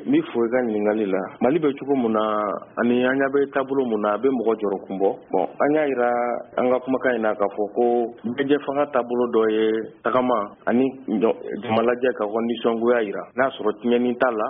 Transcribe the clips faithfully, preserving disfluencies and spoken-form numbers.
mi fo i ka ɲininkali la Mali bɛ cogo mun na ani an ɲa bɛ taabolo mun na a bɛ mɔgɔ jɔrɔ kun bɔ bon an y'a yira an ka kumakan in na k'a fɔ ko bɛjɛ fanga taabolo dɔ ye tagama ani jamalajɛ ka fɔ nisɔngoya yira n'a sɔrɔ tiɲɛni t'a la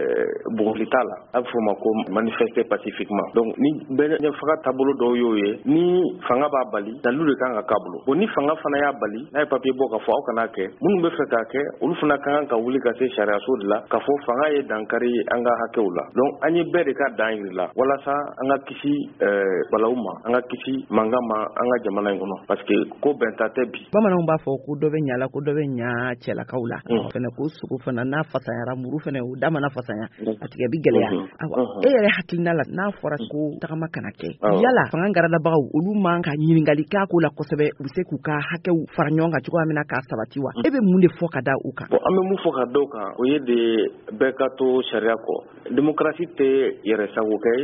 bugɔli t'a la a bɛ fɔ o ma ko manifester pacifiquement donc ni bɛjɛ fanga taabolo dɔw y'o ye ni fanga b'a bali dalu de kan ka k'a bolo bon ni fanga fana y'a bali n'a ye papier bɔ k'a fɔ aw kana kɛ minnu bɛ fɛ k'a kɛ olu fana ka kan ka wuli ka se sariyaso de la k'a fɔ fanga ye dankari an ka hakɛw la donc an ye bɛɛ de ka dan yiri la walasa an ka kisi balawu ma an ka kisi mankan ma an ka jamana in kɔnɔ parce que ko bɛn ta tɛ bi bamananw b'a fɔ ko dɔ bɛ ɲala ko dɔ bɛ ɲa cɛlakaw la fana ko sogo fana n'a fasayara muru fana o da mana fasaya a tigɛ bi gɛlɛya e yɛrɛ hakilina la n'a fɔra ko tagama kana kɛ yala fanga garadabagaw olu man ka ɲininkali k'a ko la kosɛbɛ u bɛ se k'u ka hakɛw fara ɲɔgɔn kan cogoya min na k'a sabati wa e bɛ mun de fɔ ka da u kan an bɛ mun fɔ ka da u kan o ye de bɛɛ ka to sariya kɔ démocratie tɛ yɛrɛ sago kɛ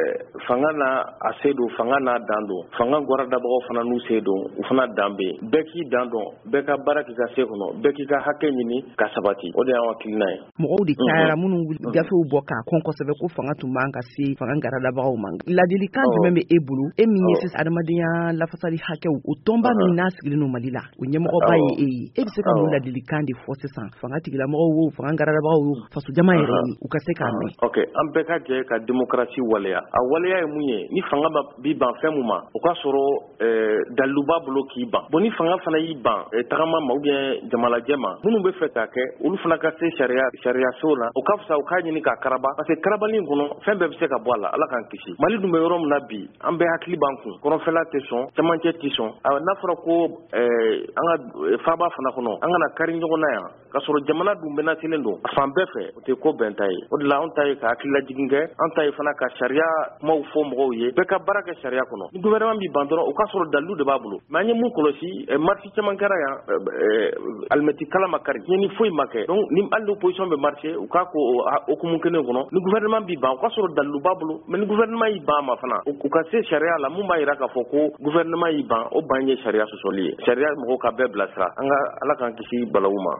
fanga n'a a se don fanga n'a dan don fanga garadabagaw fana n'u se don u fana dan bɛ yen bɛɛ k'i dan dɔn bɛɛ ka baara k'i ka se kɔnɔ bɛɛ k'i ka hakɛ ɲini ka sabati o de y'an hakilina ye mɔgɔw de cayara minnu gafew bɔ k'a kɔn kosɛbɛ ko fanga tun b'an ka se fanga garadabagaw ma ladilikan jumɛn bɛ e bolo e min ye sisan adamadenya lafasali hakɛw o tɔnba min n'a sigilen don Mali la o ɲɛmɔgɔba ye e ye e bɛ se ka mun ladilikan de fɔ sisan fanga tigilamɔgɔw wo fanga garadabagaw wo faso jama yɛrɛ ye u ka se k'a mɛn ok an bɛɛ ka jɛ ka démocratie waleya a waleya ye mun ye ni fanga b'i ban fɛn mun ma o ka sɔrɔ dalilu b'a bolo k'i ban bon ni fanga fana y'i ban tagama ma ou bien jamalajɛ ma minnu bɛ fɛ k'a kɛ olu fana ka se sariya sariyaso la o ka fisa u k'a ɲini k'a karaba parce que karabali in kɔnɔ fɛn bɛɛ bɛ se ka bɔ a la ala k'an kisi Mali dun bɛ yɔrɔ min na bi an bɛɛ hakili b'an kun kɔrɔnfɛla tɛ sɔn cɛmancɛ tɛ sɔn n'a fɔra ko an ka faaba fana kɔnɔ an kana kari ɲɔgɔn na yan ka sɔrɔ jamana dun bɛɛ natilen don a fan bɛɛ fɛ o tɛ ko bɛn ta ye o de la anw ta ye ka hakililajigin kɛ an ta ye fana ka sariya kumaw fɔ mɔgɔw ye bɛɛ ka baara kɛ sariya kɔnɔ ni gouvernement b'i ban dɔrɔn o ka sɔrɔ dalilu de b'a bolo mais an ye mun kɔlɔsi marché caman kɛra yan alimɛti kala ma kari tiɲɛni foyi ma kɛ donc ni hali opposition bɛ marché u k'a ko okumu kelen kɔnɔ ni gouvernement b'i ban o ka sɔrɔ dalilu b'a bolo mais ni gouvernement y'i ban ma fana u ka se sariya la mun b'a yira k'a fɔ ko gouvernement y'i ban o ban ye sariya sɔsɔli ye sariya mɔgɔw ka bɛɛ bilasira an ka ala k'an kisi balawu ma